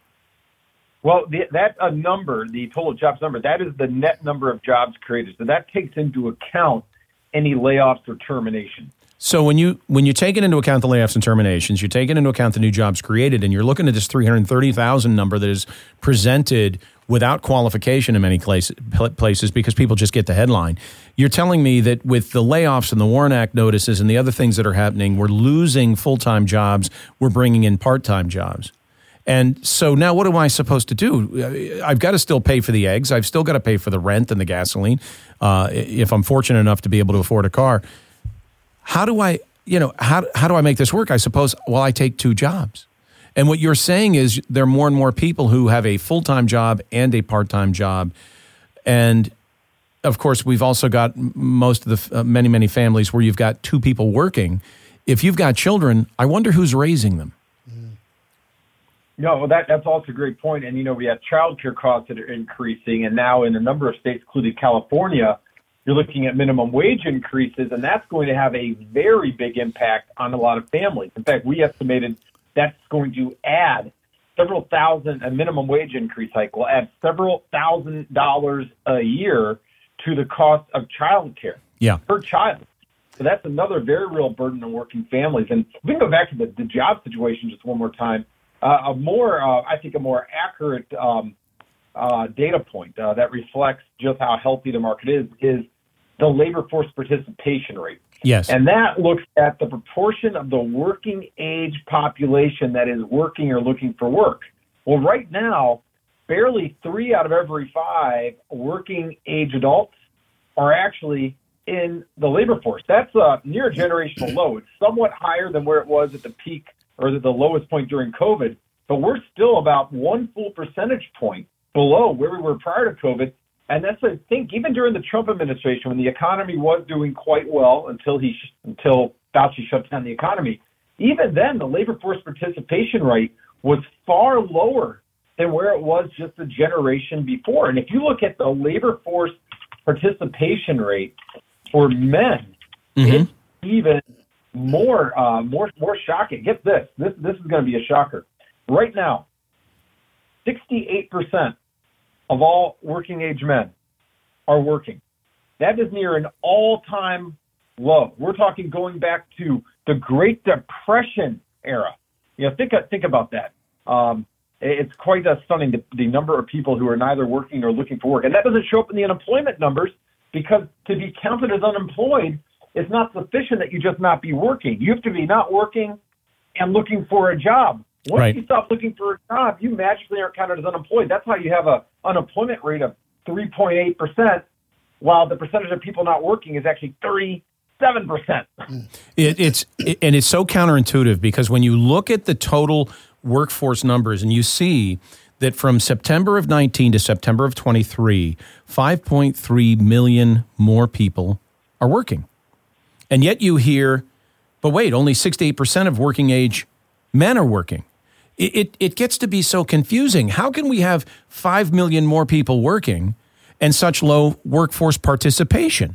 Well, the, that uh, number, the total jobs number, that is the net number of jobs created. So that takes into account any layoffs or termination. So when you when you take it into account the layoffs and terminations, you take it into account the new jobs created, and you're looking at this three hundred thirty thousand number that is presented without qualification in many places, places because people just get the headline. You're telling me that with the layoffs and the Warren Act notices and the other things that are happening, we're losing full-time jobs, we're bringing in part-time jobs. And so now what am I supposed to do? I've got to still pay for the eggs. I've still got to pay for the rent and the gasoline uh, if I'm fortunate enough to be able to afford a car. How do I, you know, how how do I make this work? I suppose, well, I take two jobs. And what you're saying is there are more and more people who have a full-time job and a part-time job. And, of course, we've also got most of the uh, many, many families where you've got two people working. If you've got children, I wonder who's raising them. No, well, that, that's also a great point. And, you know, we have child care costs that are increasing. And now in a number of states, including California, you're looking at minimum wage increases, and that's going to have a very big impact on a lot of families. In fact, we estimated that's going to add several thousand, a minimum wage increase hike will add several thousand dollars a year to the cost of child care yeah. per child. So that's another very real burden on working families. And if we can go back to the, the job situation just one more time. Uh, a more, uh, I think, a more accurate um, uh, data point uh, that reflects just how healthy the market is is the labor force participation rate. Yes. And that looks at the proportion of the working age population that is working or looking for work. Well, right now, barely three out of every five working age adults are actually in the labor force. That's a near a generational low. It's somewhat higher than where it was at the peak or the lowest point during COVID, but we're still about one full percentage point below where we were prior to COVID. And that's, I think, even during the Trump administration, when the economy was doing quite well until he until Fauci shut down the economy, even then the labor force participation rate was far lower than where it was just a generation before. And if you look at the labor force participation rate for men, mm-hmm. it's even more uh, more more shocking. Get this. This this is going to be a shocker. Right now, sixty-eight percent of all working age men are working. That is near an all-time low. We're talking going back to the Great Depression era. You know, think think about that. Um, it's quite uh, stunning the, the number of people who are neither working or looking for work, and that doesn't show up in the unemployment numbers because to be counted as unemployed, it's not sufficient that you just not be working. You have to be not working and looking for a job. Once right. you stop looking for a job, you magically are counted as unemployed. That's how you have a unemployment rate of three point eight percent, while the percentage of people not working is actually thirty-seven percent. It, it's it, and it's so counterintuitive because when you look at the total workforce numbers and you see that from September of nineteen to September of twenty-three, five point three million more people are working. And yet you hear, but wait, only sixty-eight percent of working age men are working. It, it it gets to be so confusing. How can we have five million more people working and such low workforce participation?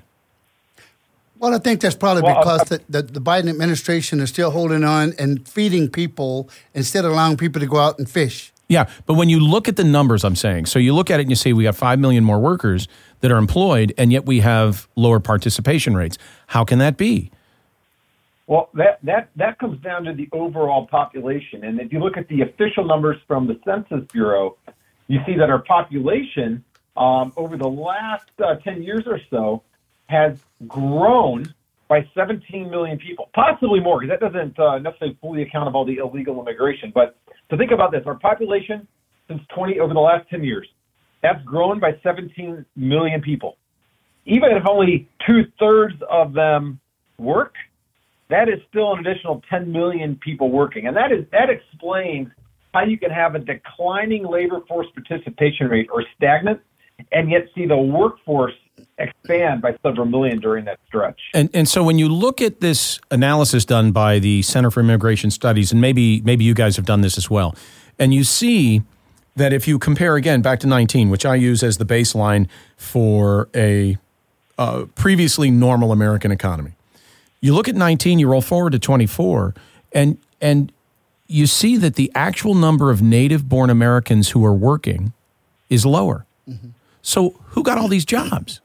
Well, I think that's probably well, because uh, the, the, the Biden administration is still holding on and feeding people instead of allowing people to go out and fish. Yeah, but when you look at the numbers, I'm saying, so you look at it and you see we got five million more workers that are employed, and yet we have lower participation rates. How can that be? Well, that, that, that comes down to the overall population. And if you look at the official numbers from the Census Bureau, you see that our population um, over the last uh, ten years or so has grown by seventeen million people, possibly more, because that doesn't uh, necessarily fully account of all the illegal immigration. But to think about this, our population since twenty over the last ten years, that's grown by seventeen million people. Even if only two thirds of them work, that is still an additional ten million people working. And that is that explains how you can have a declining labor force participation rate or stagnant and yet see the workforce expand by several million during that stretch. And and so when you look at this analysis done by the Center for Immigration Studies, and maybe maybe you guys have done this as well, and you see that if you compare again back to nineteen, which I use as the baseline for a uh, previously normal American economy, you look at nineteen, you roll forward to twenty-four, and and you see that the actual number of native-born Americans who are working is lower. Mm-hmm. So who got all these jobs?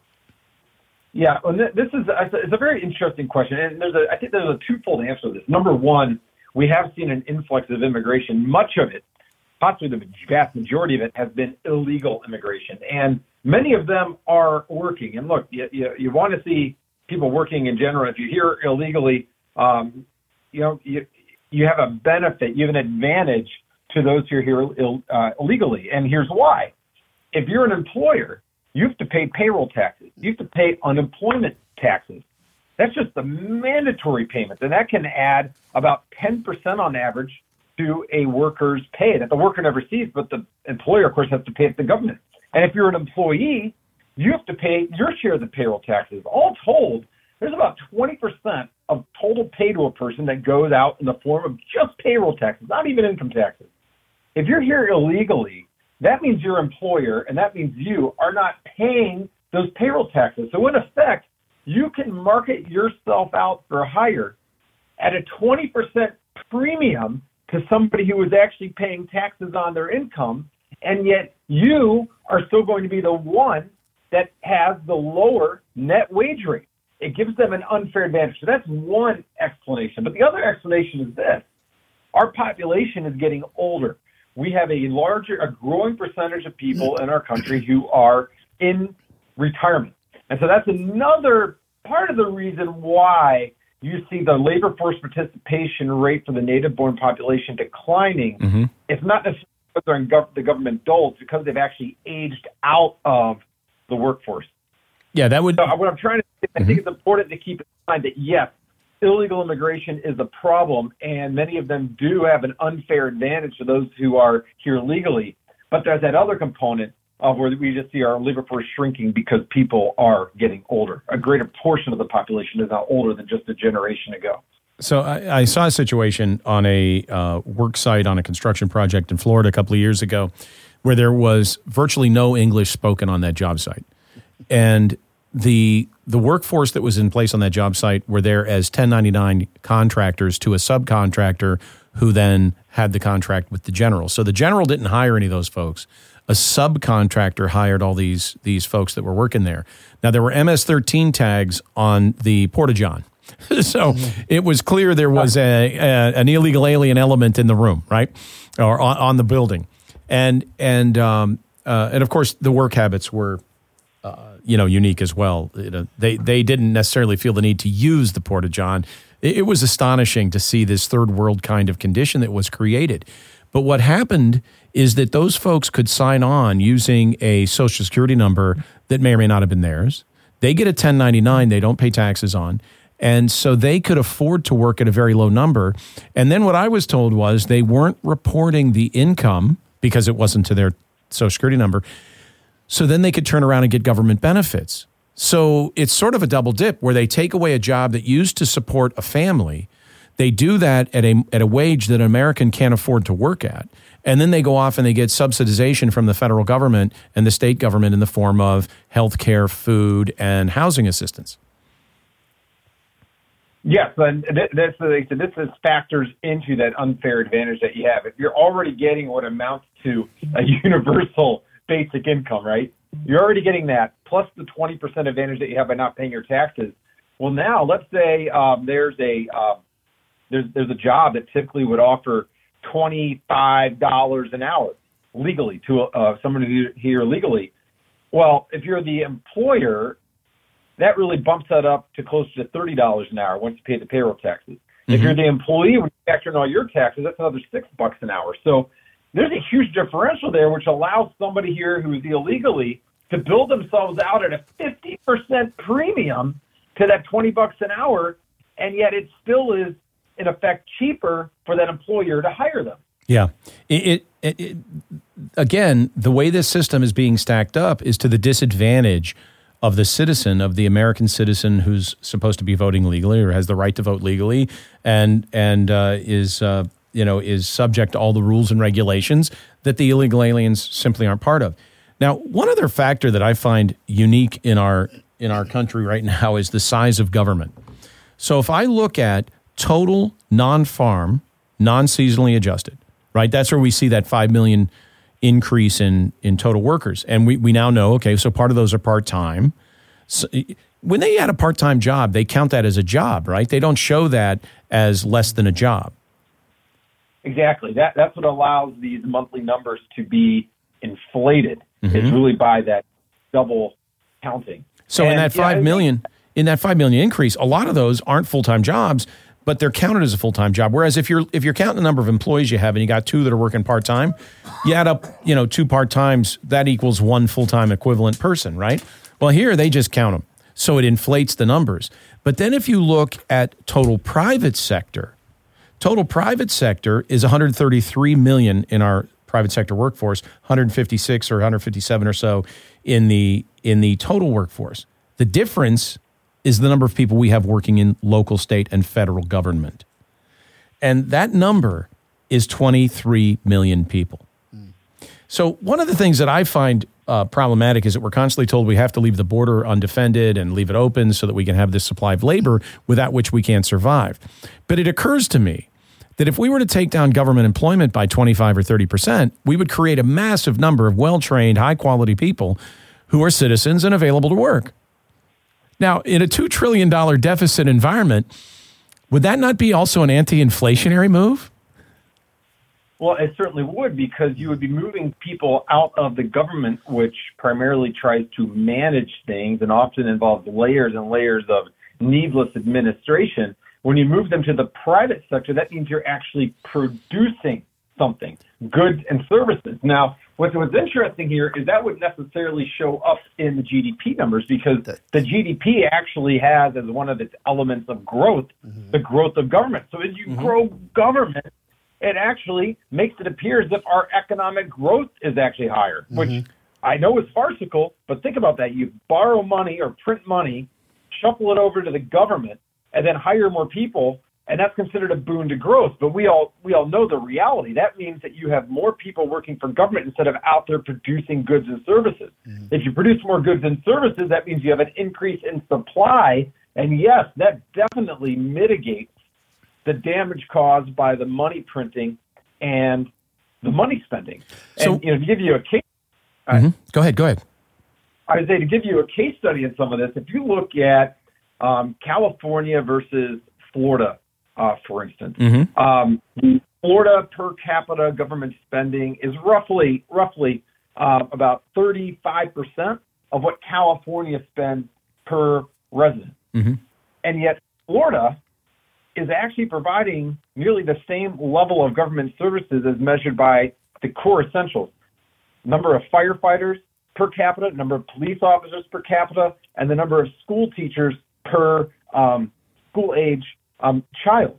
Yeah, well, this is it's a very interesting question, and there's a I think there's a twofold answer to this. Number one, we have seen an influx of immigration. Much of it, possibly the vast majority of it, has been illegal immigration, and many of them are working. And look, you you, you want to see people working in general. If you're here illegally, um, you know you you have a benefit, you have an advantage to those who are here Ill, uh, illegally, and here's why. If you're an employer, you have to pay payroll taxes. You have to pay unemployment taxes. That's just the mandatory payments, and that can add about ten percent on average to a worker's pay that the worker never sees, but the employer, of course, has to pay it to the government. And if you're an employee, you have to pay your share of the payroll taxes. All told, there's about twenty percent of total pay to a person that goes out in the form of just payroll taxes, not even income taxes. If you're here illegally, that means your employer, and that means you, are not paying those payroll taxes. So in effect, you can market yourself out for hire at a twenty percent premium to somebody who is actually paying taxes on their income, and yet you are still going to be the one that has the lower net wage rate. It gives them an unfair advantage. So that's one explanation. But the other explanation is this. Our population is getting older. We have a larger, a growing percentage of people in our country who are in retirement. And so that's another part of the reason why you see the labor force participation rate for the native-born population declining. Mm-hmm. It's not necessarily because they're in gov- the government dole, it's because they've actually aged out of the workforce. Yeah, that would... So what I'm trying to say, I mm-hmm. think it's important to keep in mind that, yes, illegal immigration is a problem, and many of them do have an unfair advantage to those who are here legally. But there's that other component of where we just see our labor force shrinking because people are getting older. A greater portion of the population is now older than just a generation ago. So I, I saw a situation on a uh, work site on a construction project in Florida a couple of years ago where there was virtually no English spoken on that job site. And the the workforce that was in place on that job site were there as ten ninety-nine contractors to a subcontractor who then had the contract with the general. So the general didn't hire any of those folks. A subcontractor hired all these these folks that were working there. Now, there were M S thirteen tags on the Porta-John. So it was clear there was a, a an illegal alien element in the room, right, or on, on the building. And, and, um, uh, and of course, the work habits were Uh, you know, unique as well. You know, they they didn't necessarily feel the need to use the Porta-John. It, it was astonishing to see this third world kind of condition that was created. But what happened is that those folks could sign on using a Social Security number that may or may not have been theirs. They get a ten ninety-nine they don't pay taxes on. And so they could afford to work at a very low number. And then what I was told was they weren't reporting the income because it wasn't to their Social Security number. So then they could turn around and get government benefits. So it's sort of a double dip where they take away a job that used to support a family. They do that at a at a wage that an American can't afford to work at. And then they go off and they get subsidization from the federal government and the state government in the form of health care, food, and housing assistance. Yes, and that's this is factors into that unfair advantage that you have. If you're already getting what amounts to a universal basic income, right? You're already getting that, plus the twenty percent advantage that you have by not paying your taxes. Well, now let's say um, there's a um, there's there's a job that typically would offer twenty-five dollars an hour legally to uh, someone here legally. Well, if you're the employer, that really bumps that up to close to thirty dollars an hour once you pay the payroll taxes. Mm-hmm. If you're the employee, when you factor in all your taxes, that's another six bucks an hour. So there's a huge differential there, which allows somebody here who's illegally to build themselves out at a fifty percent premium to to that twenty bucks an hour, and yet it still is, in effect, cheaper for that employer to hire them. Yeah. It, it, it, again, the way this system is being stacked up is to the disadvantage of the citizen, of the American citizen who's supposed to be voting legally or has the right to vote legally and and uh, is uh, you know is subject to all the rules and regulations that the illegal aliens simply aren't part of. Now, one other factor that I find unique in our in our country right now is the size of government. So if I look at total non-farm, non-seasonally adjusted, right? That's where we see that five million increase in, in total workers. And we, we now know, okay, so part of those are part-time. So when they add a part-time job, they count that as a job, right? They don't show that as less than a job. Exactly. That That's what allows these monthly numbers to be inflated. Mm-hmm. It's really by that double counting. So and, in that five yeah, million, in that five million increase, a lot of those aren't full-time jobs, but they're counted as a full-time job. Whereas if you're if you're counting the number of employees you have and you got two that are working part-time, you add up, you know, two part-times, that equals one full-time equivalent person, right? Well, here they just count them. So it inflates the numbers. But then if you look at total private sector, total private sector is one hundred thirty-three million in our private sector workforce, one hundred fifty-six or one hundred fifty-seven or so in the in the total workforce. The difference is the number of people we have working in local, state, and federal government. And that number is twenty-three million people. Mm. So one of the things that I find uh, problematic is that we're constantly told we have to leave the border undefended and leave it open so that we can have this supply of labor without which we can't survive. But it occurs to me that if we were to take down government employment by twenty-five or thirty percent, we would create a massive number of well-trained, high-quality people who are citizens and available to work. Now, in a two trillion dollars deficit environment, would that not be also an anti-inflationary move? Well, it certainly would, because you would be moving people out of the government, which primarily tries to manage things and often involves layers and layers of needless administration. When you move them to the private sector, that means you're actually producing something, goods and services. Now, what's, what's interesting here is that wouldn't necessarily show up in the G D P numbers, because the G D P actually has as one of its elements of growth, mm-hmm. the growth of government. So as you mm-hmm. grow government, it actually makes it appear as if our economic growth is actually higher, mm-hmm. which I know is farcical, but think about that. You borrow money or print money, shuffle it over to the government, and then hire more people, and that's considered a boon to growth. But we all we all know the reality. That means that you have more people working for government instead of out there producing goods and services. Mm-hmm. If you produce more goods and services, that means you have an increase in supply. And yes, that definitely mitigates the damage caused by the money printing and the money spending. So, and you know, to give you a case, mm-hmm. uh, go ahead, go ahead. I would say to give you a case study in some of this, if you look at um, California versus Florida, uh, for instance, mm-hmm. um, Florida per capita government spending is roughly roughly uh, about thirty-five percent of what California spends per resident, mm-hmm. and yet Florida is actually providing nearly the same level of government services as measured by the core essentials: number of firefighters per capita, number of police officers per capita, and the number of school teachers per um, school age um, child.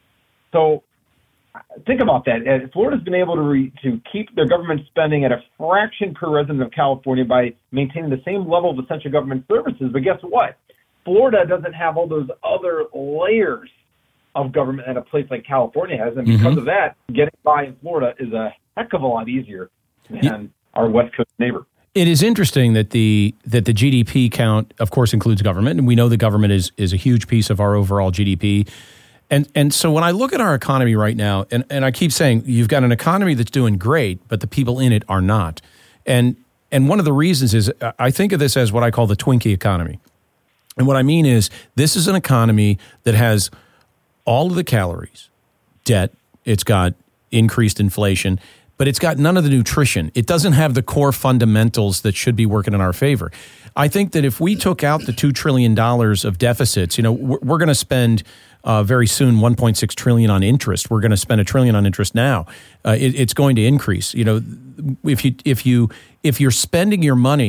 So think about that. Florida's been able to re- to keep their government spending at a fraction per resident of California by maintaining the same level of essential government services. But guess what? Florida doesn't have all those other layers of government that a place like California has. And because mm-hmm. of that, getting by in Florida is a heck of a lot easier than yeah. our West Coast neighbor. It is interesting that the that the G D P count, of course, includes government, and we know the government is is a huge piece of our overall G D P. And and so when I look at our economy right now, and, and I keep saying you've got an economy that's doing great, but the people in it are not. And and one of the reasons is I think of this as what I call the Twinkie economy. And what I mean is this is an economy that has all of the calories, debt, it's got increased inflation, but it's got none of the nutrition. It doesn't have the core fundamentals that should be working in our favor. I think that if we took out the two trillion dollars of deficits, you know, we're, we're going to spend uh, very soon one point six trillion dollars on interest. We're going to spend a trillion on interest now. Uh, it, it's going to increase. You know, if you if you if you're spending your money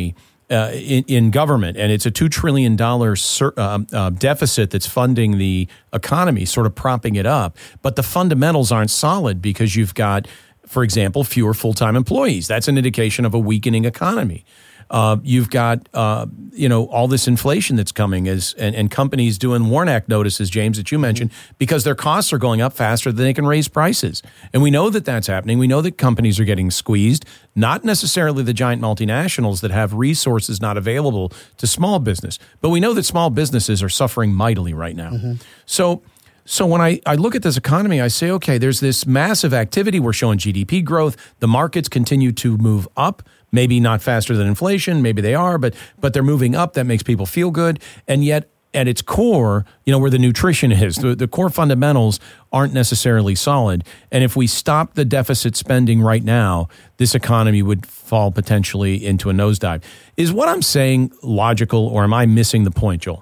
uh, in, in government, and it's a two trillion dollars sur- uh, uh, deficit that's funding the economy, sort of propping it up. But the fundamentals aren't solid because you've got, for example, fewer full-time employees. That's an indication of a weakening economy. Uh, you've got, uh, you know, all this inflation that's coming as and, and companies doing Warnock notices, James, that you mentioned, because their costs are going up faster than they can raise prices. And we know that that's happening. We know that companies are getting squeezed, not necessarily the giant multinationals that have resources not available to small business. But we know that small businesses are suffering mightily right now. Mm-hmm. So So when I, I look at this economy, I say, okay, there's this massive activity. We're showing G D P growth. The markets continue to move up, maybe not faster than inflation. Maybe they are, but but they're moving up. That makes people feel good. And yet at its core, you know, where the nutrition is, the, the core fundamentals aren't necessarily solid. And if we stop the deficit spending right now, this economy would fall potentially into a nosedive. Is what I'm saying logical, or am I missing the point, Joel?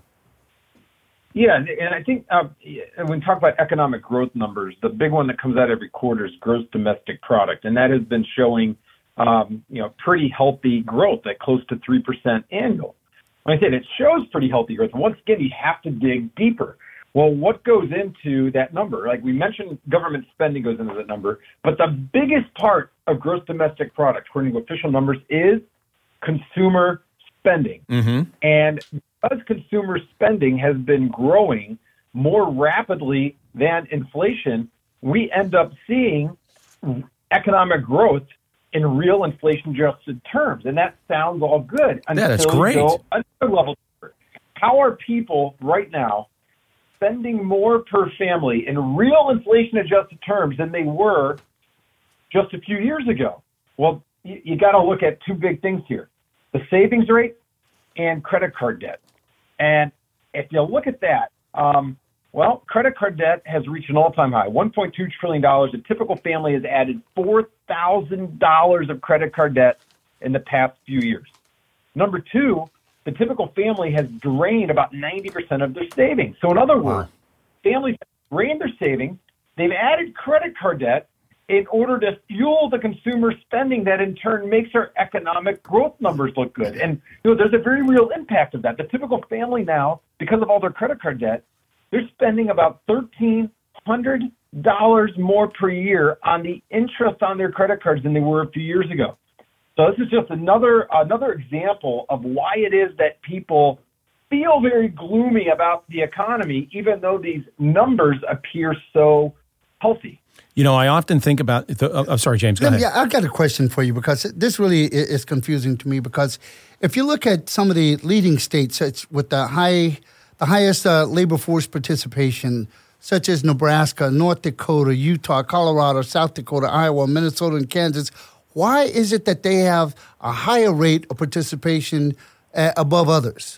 Yeah, and I think uh, when we talk about economic growth numbers, the big one that comes out every quarter is gross domestic product, and that has been showing, um, you know, pretty healthy growth at close to three percent annual. When I said it shows pretty healthy growth, once again, you have to dig deeper. Well, what goes into that number? Like we mentioned, government spending goes into that number, but the biggest part of gross domestic product, according to official numbers, is consumer spending. Mm-hmm. And because consumer spending has been growing more rapidly than inflation, we end up seeing economic growth in real inflation-adjusted terms. And that sounds all good. Yeah, that's great. Until another level. How are people right now spending more per family in real inflation-adjusted terms than they were just a few years ago? Well, you, you got to look at two big things here: the savings rate and credit card debt. And if you look at that, um, well, credit card debt has reached an all-time high, one point two trillion dollars. A typical family has added four thousand dollars of credit card debt in the past few years. Number two, the typical family has drained about ninety percent of their savings. So in other words, families have drained their savings, they've added credit card debt in order to fuel the consumer spending that in turn makes our economic growth numbers look good. And you know, there's a very real impact of that. The typical family now, because of all their credit card debt, they're spending about thirteen hundred dollars more per year on the interest on their credit cards than they were a few years ago. So this is just another another example of why it is that people feel very gloomy about the economy, even though these numbers appear so healthy. You know, I often think about. The, oh, I'm sorry, James. Go ahead. Yeah, I've got a question for you because this really is confusing to me. Because if you look at some of the leading states with the high, the highest uh, labor force participation, such as Nebraska, North Dakota, Utah, Colorado, South Dakota, Iowa, Minnesota, and Kansas, why is it that they have a higher rate of participation uh, above others?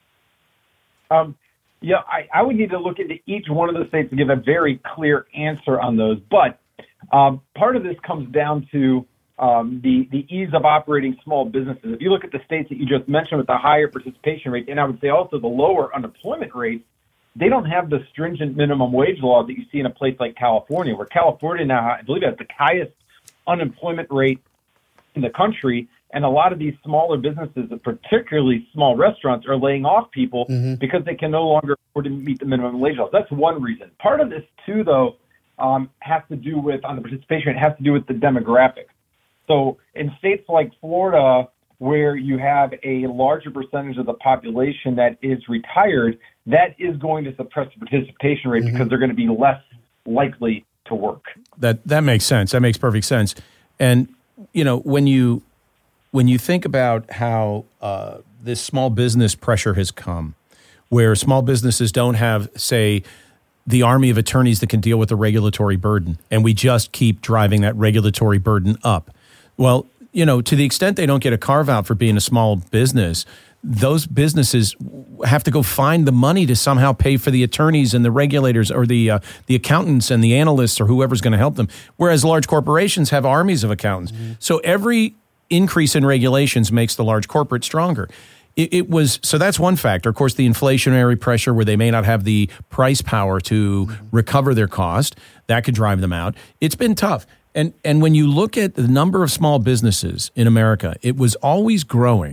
Um. Yeah, I, I would need to look into each one of the states to give a very clear answer on those. But um, part of this comes down to um, the, the ease of operating small businesses. If you look at the states that you just mentioned with the higher participation rate, and I would say also the lower unemployment rates, they don't have the stringent minimum wage law that you see in a place like California, where California now, I believe, has the highest unemployment rate in the country. And a lot of these smaller businesses, particularly small restaurants, are laying off people mm-hmm. because they can no longer afford to meet the minimum wage laws. That's one reason. Part of this, too, though, um, has to do with, on the participation, it has to do with the demographics. So in states like Florida, where you have a larger percentage of the population that is retired, that is going to suppress the participation rate mm-hmm. because they're going to be less likely to work. That that makes sense. That makes perfect sense. And, you know, when you... When you think about how uh, this small business pressure has come, where small businesses don't have, say, the army of attorneys that can deal with the regulatory burden, and we just keep driving that regulatory burden up. Well, you know, to the extent they don't get a carve-out for being a small business, those businesses have to go find the money to somehow pay for the attorneys and the regulators or the uh, the accountants and the analysts or whoever's going to help them, whereas large corporations have armies of accountants. Mm-hmm. So every increase in regulations makes the large corporate stronger. It, it was so that's one factor. Of course, the inflationary pressure where they may not have the price power to mm-hmm. recover their cost, that could drive them out. It's been tough. And and when you look at the number of small businesses in America, it was always growing.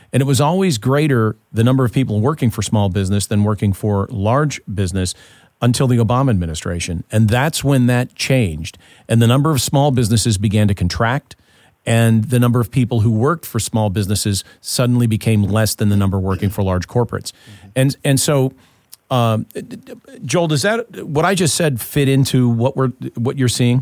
And it was always greater, the number of people working for small business than working for large business until the Obama administration. And that's when that changed. And the number of small businesses began to contract, and the number of people who worked for small businesses suddenly became less than the number working for large corporates. And and so, um, Joel, does that, what I just said, fit into what we're what you're seeing?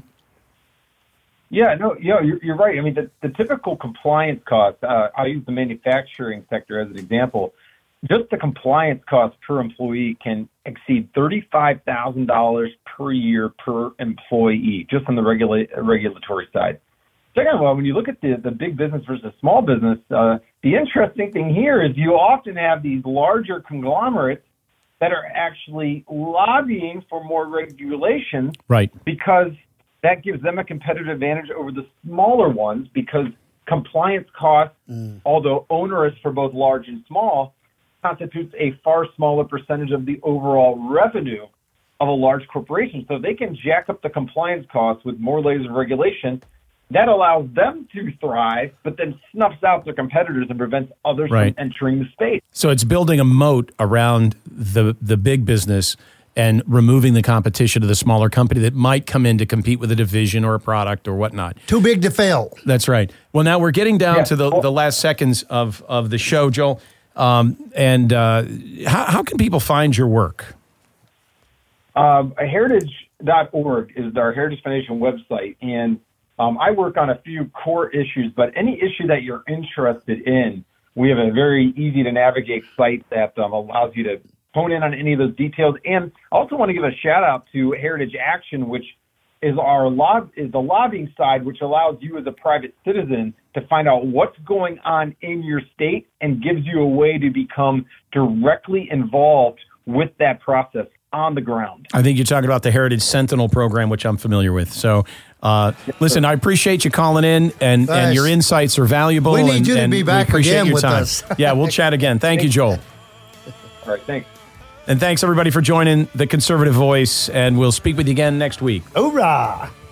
Yeah, no, yeah, you're, you're right. I mean, the, the typical compliance cost, uh, I'll use the manufacturing sector as an example. Just the compliance cost per employee can exceed thirty-five thousand dollars per year per employee, just on the regula- regulatory side. Second of all, when you look at the, the big business versus small business, uh, the interesting thing here is you often have these larger conglomerates that are actually lobbying for more regulation, right? Because that gives them a competitive advantage over the smaller ones, because compliance costs, mm. although onerous for both large and small, constitutes a far smaller percentage of the overall revenue of a large corporation. So they can jack up the compliance costs with more layers of regulation. That allows them to thrive, but then snuffs out their competitors and prevents others right. from entering the space. So it's building a moat around the the big business and removing the competition of the smaller company that might come in to compete with a division or a product or whatnot. Too big to fail. That's right. Well, now we're getting down yeah. to the, well, the last seconds of, of the show, Joel. Um, and uh, how, how can people find your work? Um, heritage dot org is our Heritage Foundation website, and um, I work on a few core issues, but any issue that you're interested in, we have a very easy to navigate site that um, allows you to hone in on any of those details. And I also want to give a shout out to Heritage Action, which is our lob- is the lobbying side, which allows you as a private citizen to find out what's going on in your state and gives you a way to become directly involved with that process on the ground. I think you're talking about the Heritage Sentinel program, which I'm familiar with. So, uh, listen, I appreciate you calling in, and, and your insights are valuable. We need and, you to and be back appreciate again your with time. us. Yeah, we'll chat again. Thank you, Joel. All right, thanks. And thanks, everybody, for joining The Conservative Voice, and we'll speak with you again next week. Hoorah!